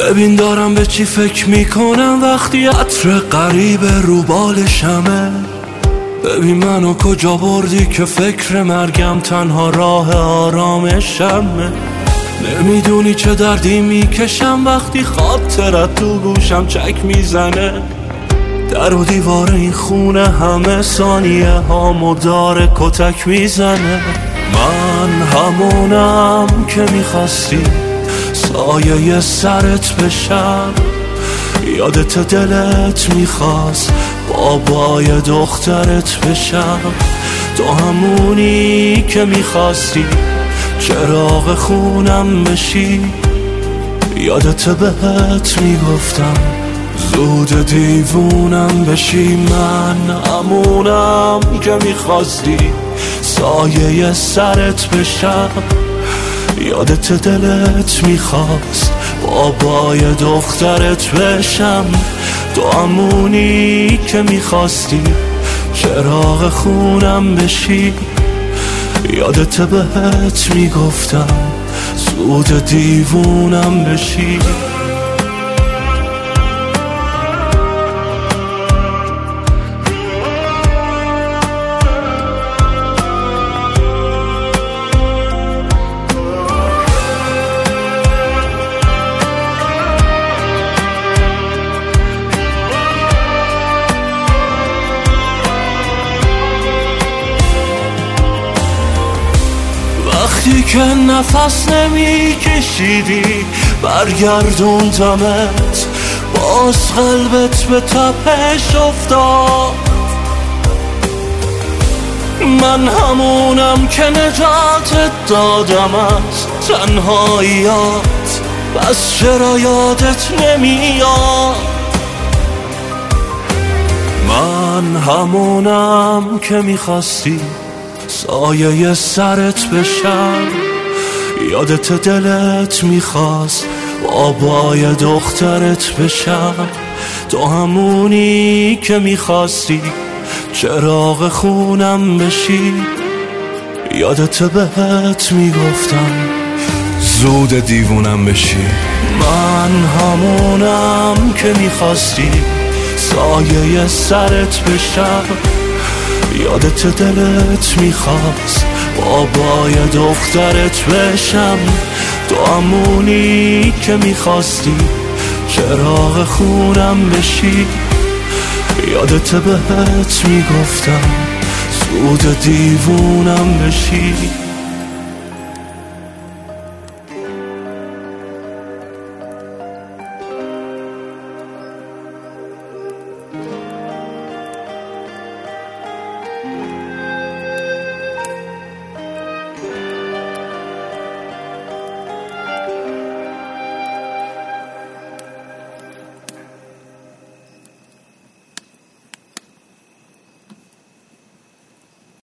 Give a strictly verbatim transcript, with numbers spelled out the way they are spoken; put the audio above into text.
ببین دارم به چی فکر میکنم وقتی عطر غریب رو بالشمه. ببین منو کجا بردی که فکر مرگم تنها راه آرامشمه. نمیدونی چه دردی میکشم وقتی خاطرت تو گوشم چک میزنه. در و دیوار این خونه همه ثانیه هامو داره کتک میزنه. من همونم که میخواستی سایه سرت بشم. یادت دلت میخواست بابای دخترت بشم. تو همونی که میخواستی چراغ خونم بشی. یادت بهت میگفتم زود دیوونم بشی. من همونم که میخواستی سایه سرت بشم. یادت دلت میخواست بابای دخترت بشم. تو همونی که میخواستی چراغ خونم بشی. یادت بهت میگفتم زود دیوونم بشی. وقتی که نفس نمی کشیدی برگردوندمت، باز قلبت به تپش افتاد. من همونم که نجاتت دادم از تنهاییات، بس چرا یادت نمیاد؟ من همونم که میخواستی سایه سرت بشم. یادت دلت میخواست بابای دخترت بشم. تو همونی که میخواستی چراغ خونم بشی. یادت بهت میگفتم زود دیوونم بشی. من همونم که میخواستی سایه سرت بشم. یادت دلت میخواست بابای دخترت بشم. تو همونی که میخواستی چراغ خونم بشی. یادت بهت میگفتم زود دیوونم بشی.